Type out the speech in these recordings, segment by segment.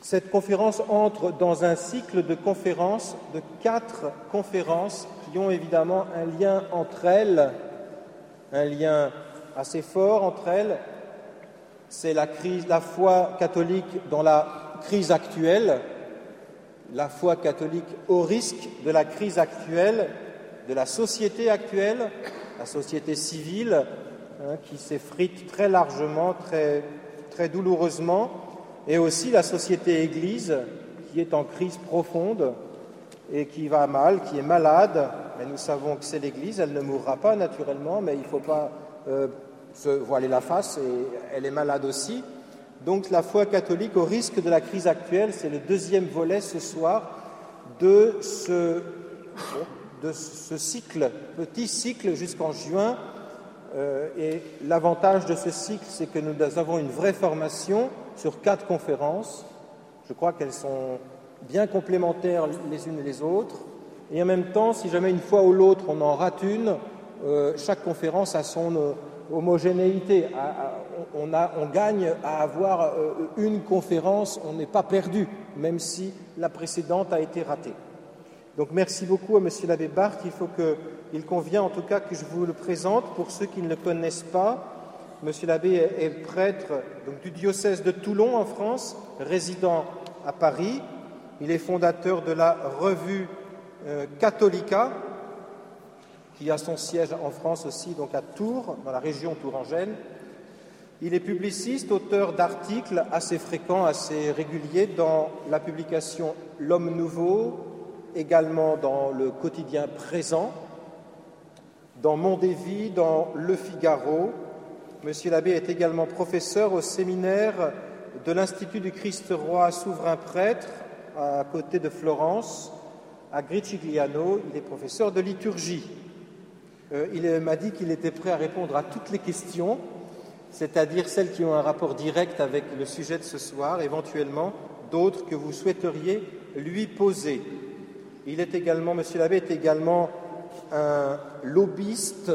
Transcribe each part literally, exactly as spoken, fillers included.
Cette conférence entre dans un cycle de conférences, de quatre conférences qui ont évidemment un lien entre elles, un lien assez fort entre elles. C'est la crise, la foi catholique dans la crise actuelle, la foi catholique au risque de la crise actuelle, de la société actuelle, la société civile, hein, qui s'effrite très largement, très, très douloureusement, et aussi la société Église, qui est en crise profonde et qui va mal, qui est malade. Mais nous savons que c'est l'Église, elle ne mourra pas naturellement, mais il ne faut pas euh, se voiler la face, et elle est malade aussi. Donc la foi catholique au risque de la crise actuelle, c'est le deuxième volet ce soir de ce, de ce cycle, petit cycle jusqu'en juin. Euh, et l'avantage de ce cycle, c'est que nous avons une vraie formation sur quatre conférences. Je crois qu'elles sont bien complémentaires les unes et les autres. Et en même temps, si jamais une fois ou l'autre on en rate une, euh, chaque conférence a son euh, homogénéité. À, à, on, a, on gagne à avoir euh, une conférence, on n'est pas perdu, même si la précédente a été ratée. Donc merci beaucoup à M. l'abbé Barthes. Il faut que, il convient en tout cas que je vous le présente pour ceux qui ne le connaissent pas. M. l'abbé est, est prêtre donc, du diocèse de Toulon en France, résident à Paris. Il est fondateur de la revue euh, Catholica, qui a son siège en France aussi, donc à Tours, dans la région tourangelle. Il est publiciste, auteur d'articles assez fréquents, assez réguliers dans la publication L'Homme Nouveau, également dans le quotidien Présent, dans Monde et Vie, dans Le Figaro. Monsieur l'abbé est également professeur au séminaire de l'Institut du Christ-Roi souverain prêtre, à côté de Florence, à Gricigliano. Il est professeur de liturgie. Euh, il m'a dit qu'il était prêt à répondre à toutes les questions, c'est-à-dire celles qui ont un rapport direct avec le sujet de ce soir, éventuellement d'autres que vous souhaiteriez lui poser. Il est également, Monsieur l'abbé est également un lobbyiste,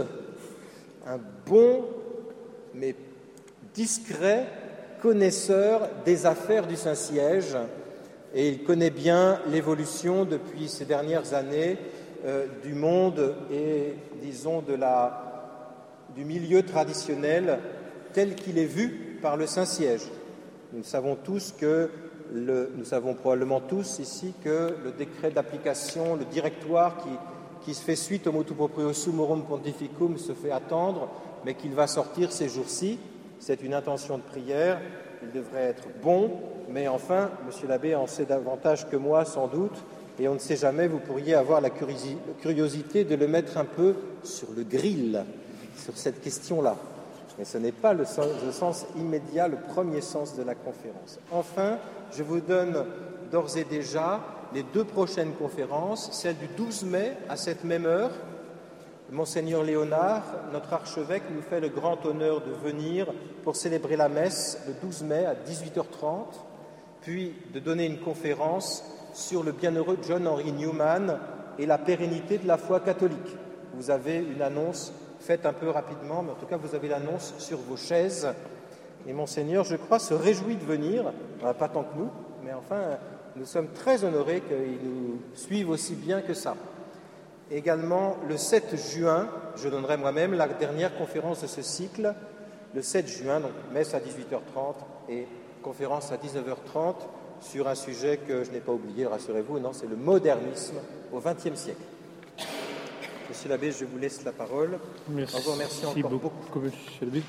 un bon mais discret connaisseur des affaires du Saint-Siège, et il connaît bien l'évolution depuis ces dernières années euh, du monde et, disons, de la, du milieu traditionnel tel qu'il est vu par le Saint-Siège. Nous savons tous que Le, nous savons probablement tous ici que le décret d'application, le directoire qui, qui se fait suite au motu proprio summorum pontificum se fait attendre, mais qu'il va sortir ces jours-ci. C'est une intention de prière, il devrait être bon, mais enfin, Monsieur l'abbé en sait davantage que moi sans doute, et on ne sait jamais, vous pourriez avoir la curiosité de le mettre un peu sur le grill, sur cette question-là. Mais ce n'est pas le sens, le sens immédiat, le premier sens de la conférence. Enfin, je vous donne d'ores et déjà les deux prochaines conférences, celle du douze mai à cette même heure. Monseigneur Léonard, notre archevêque, nous fait le grand honneur de venir pour célébrer la messe le douze mai à dix-huit heures trente, puis de donner une conférence sur le bienheureux John Henry Newman et la pérennité de la foi catholique. Vous avez une annonce faite un peu rapidement, mais en tout cas vous avez l'annonce sur vos chaises. Et Monseigneur, je crois, se réjouit de venir, pas tant que nous, mais enfin, nous sommes très honorés qu'il nous suive aussi bien que ça. Également, le sept juin, je donnerai moi-même la dernière conférence de ce cycle, le sept juin, donc messe à dix-huit heures trente et conférence à dix-neuf heures trente sur un sujet que je n'ai pas oublié, rassurez-vous, non, c'est le modernisme au vingtième siècle. Monsieur l'abbé, je vous laisse la parole. Merci, en vous remerciant encore beaucoup, beaucoup. Monsieur l'abbé.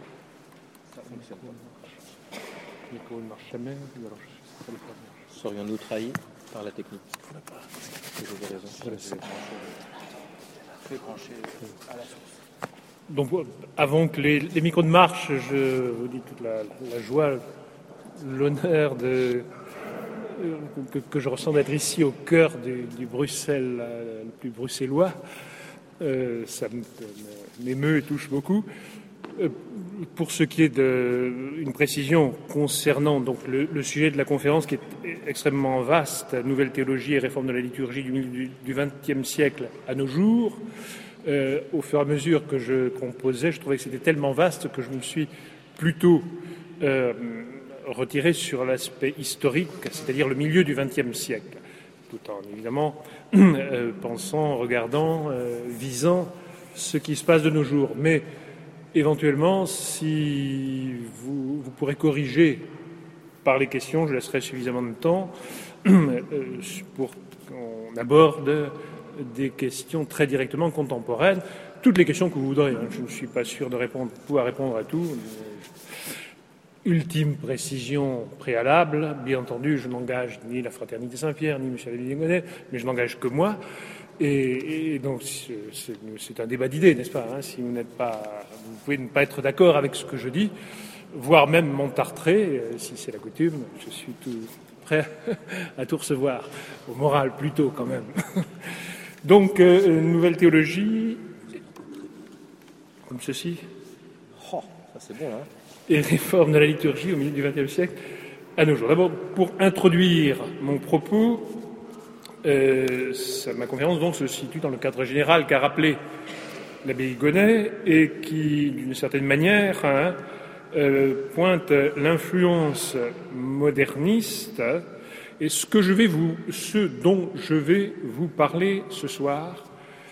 Ça fonctionne pas. Le micro ne marche jamais. Alors je sais pas le faire. Serions-nous trahis par la technique? Vous avez raison. Je vais brancher à la source. Donc, avant que les, les micros ne marchent, je vous dis toute la, la joie, l'honneur de, que, que je ressens d'être ici au cœur du, du Bruxelles, le plus bruxellois. Euh, ça m'émeut et touche beaucoup. Euh, pour ce qui est d'une précision concernant donc le, le sujet de la conférence qui est extrêmement vaste, Nouvelle théologie et réforme de la liturgie du milieu du vingtième siècle à nos jours, euh, au fur et à mesure que je composais, je trouvais que c'était tellement vaste que je me suis plutôt euh, retirer sur l'aspect historique, c'est-à-dire le milieu du vingtième siècle, tout en évidemment euh, pensant, regardant, euh, visant ce qui se passe de nos jours. Mais éventuellement, si vous, vous pourrez corriger par les questions, je laisserai suffisamment de temps euh, pour qu'on aborde des questions très directement contemporaines, toutes les questions que vous voudrez. Hein. Je ne suis pas sûr de répondre, pouvoir répondre à tout. Ultime précision préalable, bien entendu, je n'engage ni la Fraternité Saint-Pierre, ni M. Lévy-Gonnet, mais je n'engage que moi. Et, et donc, c'est, c'est un débat d'idées, n'est-ce pas, hein. Si vous n'êtes pas, vous pouvez ne pas être d'accord avec ce que je dis, voire même m'entartrer, si c'est la coutume, je suis tout prêt à tout recevoir, au moral plutôt quand même. Donc, euh, nouvelle théologie, comme ceci. Oh, ça c'est bon, hein. Et réforme de la liturgie au milieu du vingtième siècle à nos jours. D'abord, pour introduire mon propos, euh, ça, ma conférence donc se situe dans le cadre général qu'a rappelé l'abbé Gonnet et qui, d'une certaine manière, hein, euh, pointe l'influence moderniste. Et ce que je vais vous, ce dont je vais vous parler ce soir,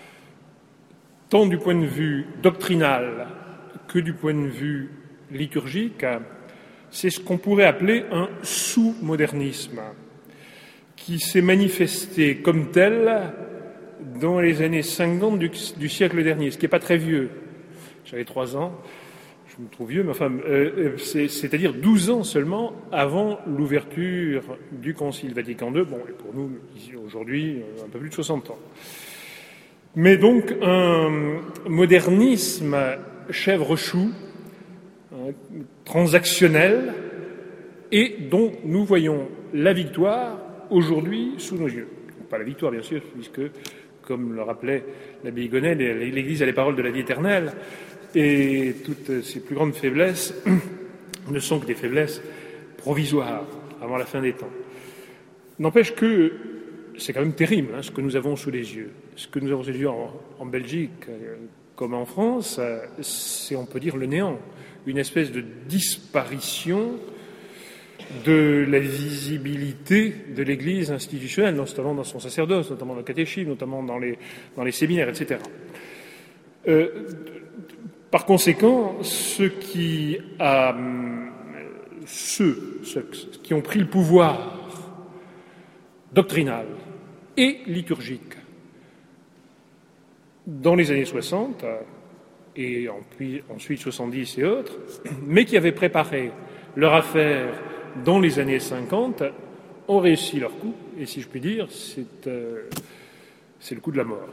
tant du point de vue doctrinal que du point de vue liturgique, c'est ce qu'on pourrait appeler un sous-modernisme qui s'est manifesté comme tel dans les années cinquante du, du siècle dernier, ce qui n'est pas très vieux. J'avais trois ans, je me trouve vieux, mais enfin, euh, c'est, c'est-à-dire douze ans seulement avant l'ouverture du Concile Vatican deux, bon, et pour nous, ici, aujourd'hui, un peu plus de soixante ans. Mais donc, un modernisme chèvre-chou, transactionnel, et dont nous voyons la victoire aujourd'hui sous nos yeux. Pas la victoire, bien sûr, puisque, comme le rappelait l'abbé Gonnet, l'Église a les paroles de la vie éternelle, et toutes ses plus grandes faiblesses ne sont que des faiblesses provisoires avant la fin des temps. N'empêche que c'est quand même terrible, hein, ce que nous avons sous les yeux. Ce que nous avons sous les yeux en, en Belgique, comme en France, c'est, on peut dire, le néant. Une espèce de disparition de la visibilité de l'Église institutionnelle, notamment dans son sacerdoce, notamment dans le catéchisme, notamment dans les, dans les séminaires, et cetera. Euh, par conséquent, ceux qui, a, ceux, ceux qui ont pris le pouvoir doctrinal et liturgique dans les années soixante, et ensuite soixante-dix et autres, mais qui avaient préparé leur affaire dans les années cinquante, ont réussi leur coup, et si je puis dire, c'est, euh, c'est le coup de la mort.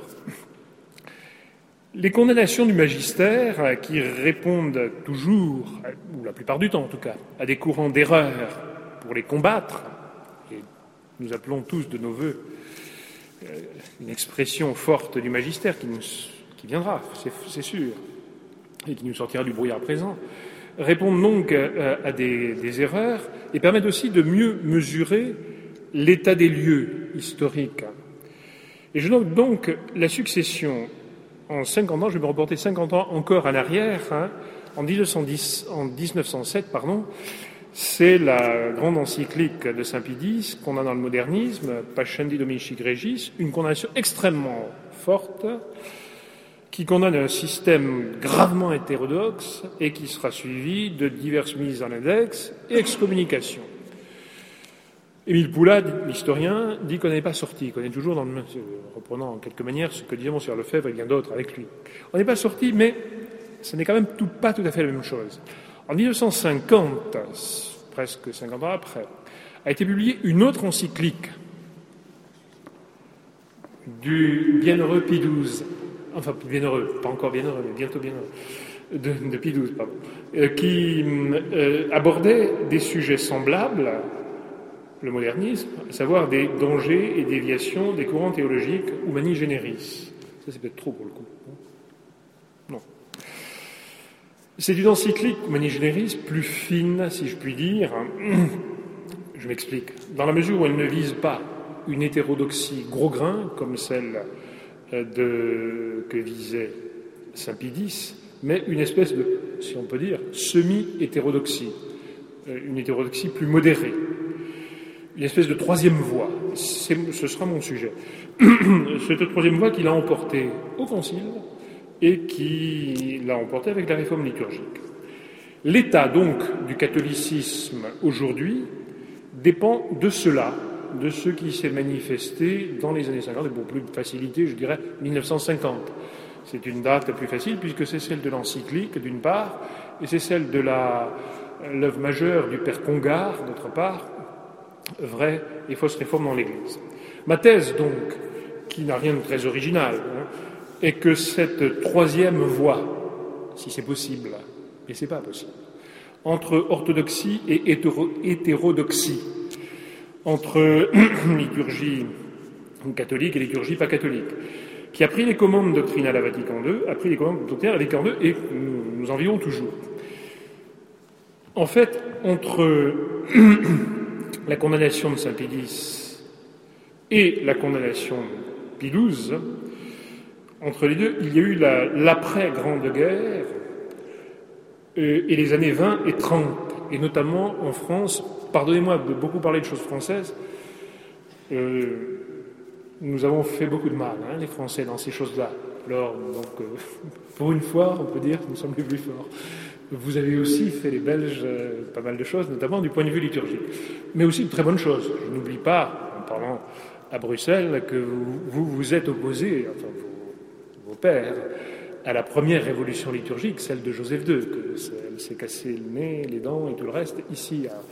Les condamnations du magistère, qui répondent toujours, ou la plupart du temps en tout cas, à des courants d'erreur pour les combattre, et nous appelons tous de nos vœux euh, une expression forte du magistère qui, nous, qui viendra, c'est, c'est sûr, et qui nous sortira du brouillard présent, répondent donc à, à des, des erreurs et permettent aussi de mieux mesurer l'état des lieux historiques. Et je note donc la succession en cinquante ans, je vais me reporter cinquante ans encore en arrière, hein, en, dix-neuf cent dix, en dix-neuf cent sept, pardon, c'est la grande encyclique de Saint Pie X qu'on a dans le modernisme, Pascendi Dominici Gregis, une condamnation extrêmement forte qui condamne un système gravement hétérodoxe et qui sera suivi de diverses mises en index et excommunications. Émile Poulat, l'historien, dit qu'on n'est pas sorti, qu'on est toujours dans le même, reprenant en quelque manière ce que disait Monseigneur Lefebvre et bien d'autres avec lui. On n'est pas sorti, mais ce n'est quand même tout, pas tout à fait la même chose. En dix-neuf cent cinquante, presque cinquante ans après, a été publiée une autre encyclique du bienheureux Pie douze, enfin bienheureux, pas encore bienheureux, mais bientôt bienheureux, de, de Pie douze, pardon, euh, qui euh, abordait des sujets semblables, le modernisme, à savoir des dangers et déviations des courants théologiques Humani Generis. Ça, c'est peut-être trop pour le coup. Non. C'est une encyclique Humani Generis plus fine, si je puis dire. Je m'explique. Dans la mesure où elle ne vise pas une hétérodoxie gros grain, comme celle de, que visait Saint Pie X, mais une espèce de, si on peut dire, semi-hétérodoxie. une hétérodoxie plus modérée, une espèce de troisième voie. C'est, ce sera mon sujet. Cette troisième voie qu'il a emportée au Concile et qui l'a emportée avec la réforme liturgique. L'état, donc, du catholicisme aujourd'hui dépend de cela, de ce qui s'est manifesté dans les années cinquante, et pour plus de facilité, je dirais mille neuf cent cinquante. C'est une date plus facile puisque c'est celle de l'encyclique, d'une part, et c'est celle de la, l'œuvre majeure du père Congar, d'autre part, vraie et fausse réforme dans l'Église. Ma thèse, donc, qui n'a rien de très original, hein, est que cette troisième voie, si c'est possible, et c'est pas possible, entre orthodoxie et hétéro- hétérodoxie, entre liturgie catholique et liturgie pas catholique, qui a pris les commandes doctrinales à Vatican deux, a pris les commandes doctrinales à Vatican deux, et nous, nous en vivons toujours. En fait, entre la condamnation de Saint Pie X et la condamnation de Pie douze, entre les deux, il y a eu la, l'après-Grande Guerre euh, et les années vingt et trente, et notamment en France. Pardonnez-moi de beaucoup parler de choses françaises. Euh, nous avons fait beaucoup de mal, hein, les Français, dans ces choses-là. Alors, donc, euh, pour une fois, on peut dire que nous sommes les plus forts. Vous avez aussi fait, les Belges, euh, pas mal de choses, notamment du point de vue liturgique. Mais aussi de très bonnes choses. Je n'oublie pas, en parlant à Bruxelles, que vous vous, vous êtes opposés, enfin, vos, vos pères, à la première révolution liturgique, celle de Joseph deux, que elle s'est cassé le nez, les dents et tout le reste, ici, à,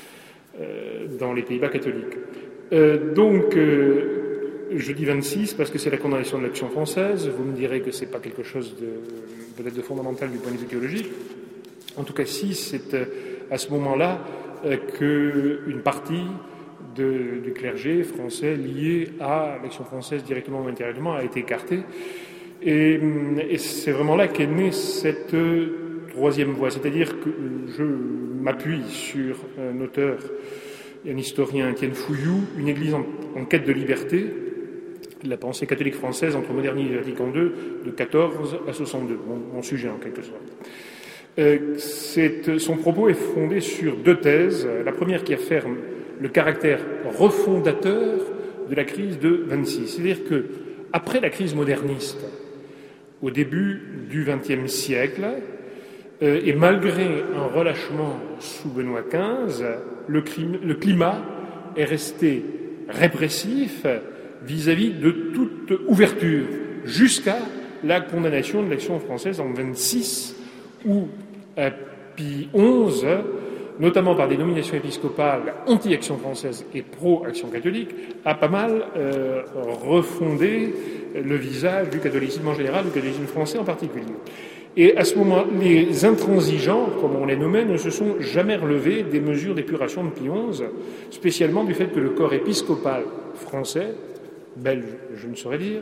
euh, dans les Pays-Bas catholiques. Euh, donc, euh, je dis vingt-six parce que c'est la condamnation de l'Action française. Vous me direz que c'est pas quelque chose de peut-être de fondamental du point de vue théologique. En tout cas, si, c'est à ce moment-là euh, qu'une partie de, du clergé français lié à l'Action française directement ou indirectement a été écartée. Et, et c'est vraiment là qu'est née cette troisième voie. C'est-à-dire que je m'appuie sur un auteur et un historien, Étienne Fouilloux, Une Église en, en quête de liberté, la pensée catholique française entre modernité et Vatican deux, de quatorze à soixante-deux, mon, mon sujet en quelque sorte. Euh, c'est, son propos est fondé sur deux thèses. La première qui affirme le caractère refondateur de la crise de vingt-six. C'est-à-dire que, après la crise moderniste, au début du vingtième siècle, euh, et malgré un relâchement sous Benoît quinze, le, crime, le climat est resté répressif vis-à-vis de toute ouverture, jusqu'à la condamnation de l'Action française en vingt-six, où euh, Pie onze, notamment par des nominations épiscopales anti-Action française et pro-Action catholique, a pas mal euh, refondé le visage du catholicisme en général, du catholicisme français en particulier. Et à ce moment, les intransigeants, comme on les nommait, ne se sont jamais relevés des mesures d'épuration de Pie onze, spécialement du fait que le corps épiscopal français, belge, je ne saurais dire,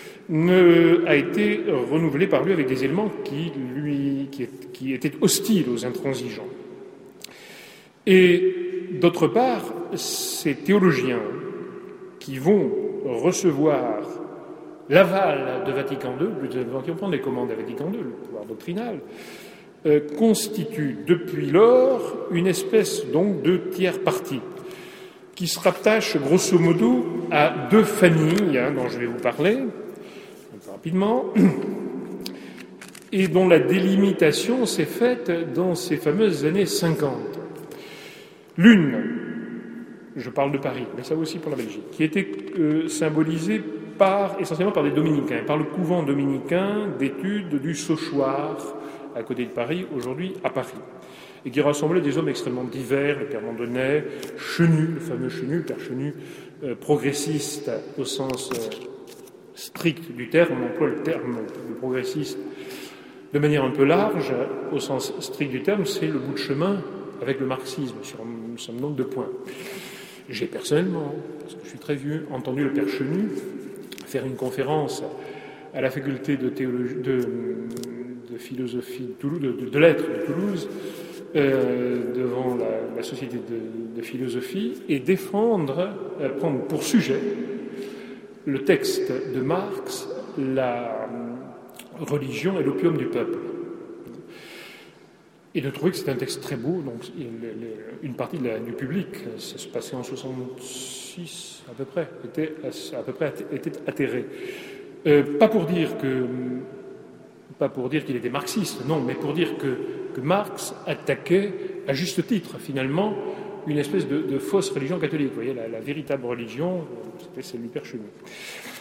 ne, a été renouvelé par lui avec des éléments qui, lui, qui, qui étaient hostiles aux intransigeants. Et d'autre part, ces théologiens qui vont recevoir l'aval de Vatican deux, qui vont prendre les commandes à Vatican deux, le pouvoir doctrinal, euh, constituent depuis lors une espèce donc de tiers parti qui se rattache grosso modo à deux familles hein, dont je vais vous parler un peu rapidement et dont la délimitation s'est faite dans ces fameuses années cinquante. L'une, je parle de Paris, mais ça aussi pour la Belgique, qui était euh, symbolisée par, essentiellement par des dominicains, par le couvent dominicain d'études du Sauchoir, à côté de Paris, aujourd'hui à Paris, et qui rassemblait des hommes extrêmement divers, le père Mandonnet, Chenu, le fameux Chenu, le père Chenu, euh, progressiste au sens euh, strict du terme, on emploie le terme de progressiste de manière un peu large, au sens strict du terme, c'est le bout de chemin avec le marxisme sur un certain nombre de points. J'ai personnellement, parce que je suis très vieux, entendu le père Chenu faire une conférence à la faculté de, théologie, de, de philosophie de, Toulouse, de, de, de lettres de Toulouse euh, devant la, la société de, de philosophie et défendre, euh, prendre pour sujet le texte de Marx, la religion et l'opium du peuple. et de trouver que c'était un texte très beau. Donc, il, les, une partie de la, du public, ça se passait en soixante-six à peu près, était à peu près était atterré. Euh, pas pour dire que, pas pour dire qu'il était marxiste, non, mais pour dire que, que Marx attaquait à juste titre, finalement, une espèce de, de fausse religion catholique. Vous voyez, la, la véritable religion, c'était celle du Père Chenu.